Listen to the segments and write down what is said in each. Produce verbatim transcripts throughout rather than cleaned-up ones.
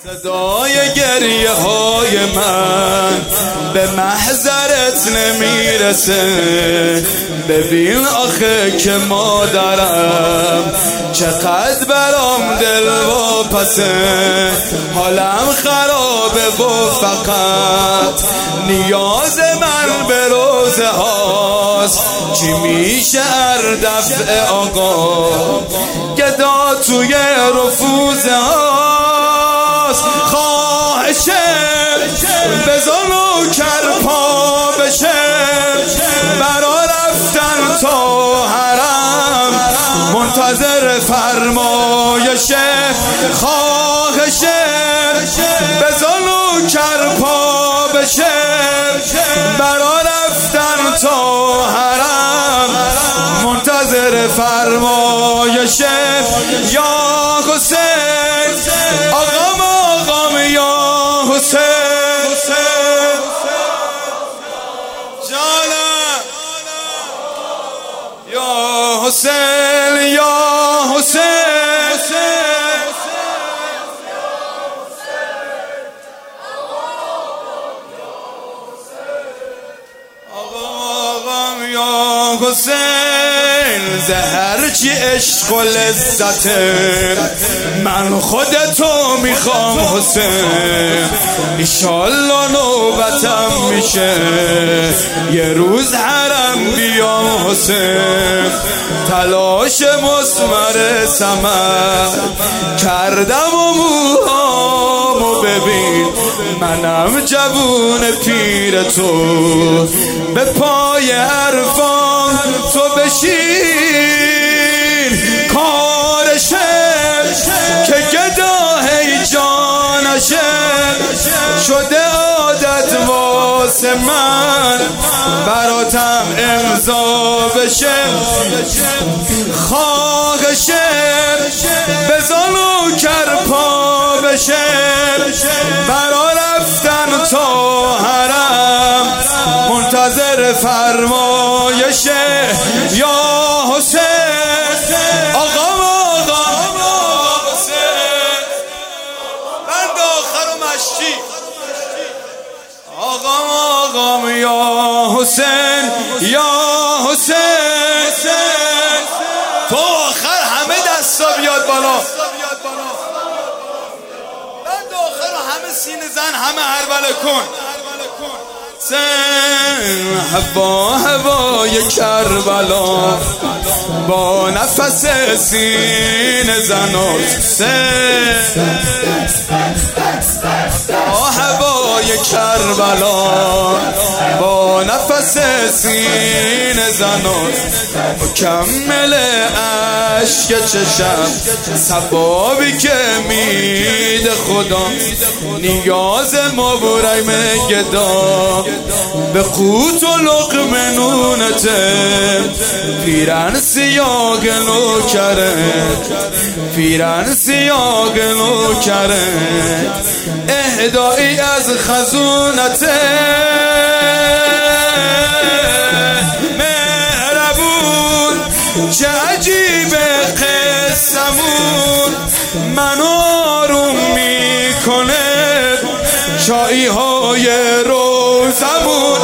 صدای گریه های من به محضرت نمیرسه. ببین آخه که مادرم چقدر برام دل و پسه. حالم خرابه و فقط نیاز من به روزه هاست. چی میشه ار دفع آقا گدا توی رفوزه هاست. خواهشه بزن و کرپا بشه برا رفتن تا حرم منتظر فرمایشه. خواهشه بزن و کرپا بشه برا رفتن تا حرم منتظر فرمایشه. یا حسین آقام آقام یا حسین جانم یا حسین یا حسین حسین زهر چی عشق و لذته من خودتو میخوام حسین. ایشالله نوبتم میشه یه روز حرم بیام حسین. تلاش مسمر ثمر کردم و موهامو ببین منم جوون پیر تو به پای عرفان تو بشین. کارشه که گداه جانشه شده عادت واسه من براتم امضا بشه. خواهشه بزن و کرپا بشه برا رفتن تا حرم منتظر فرمایشه. یا حسین آقام آقام حسین بند آخر و مشتی آقام آقام یا حسین یا حسین. تو آخر همه دستا بیاد بالا بند آخر و همه سینه زن همه هربله کن. سن هوا هوای کربلا با نفس سینه زنات. سن هوای کربلا با نفس سینه زنات. مکمل عشق چشم ثوابی که میده خدا. نیاز ما برایم گدا به قوت و لقمه نونته. پیرن سیاگ نوکره پیرن سیاگ نوکره اهدایی از خزونته. مهربون چه عجیبه قسمون منو آروم میکنه چایی های روزمون.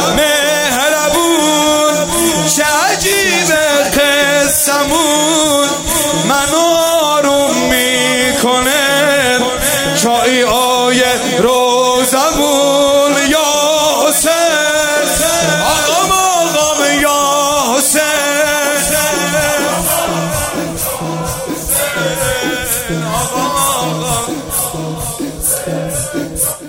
مهربون چه عجیبه قسمون منو آروم میکنه چایی های روزمون. یا حسین آقام آقام یا حسین آقام آقام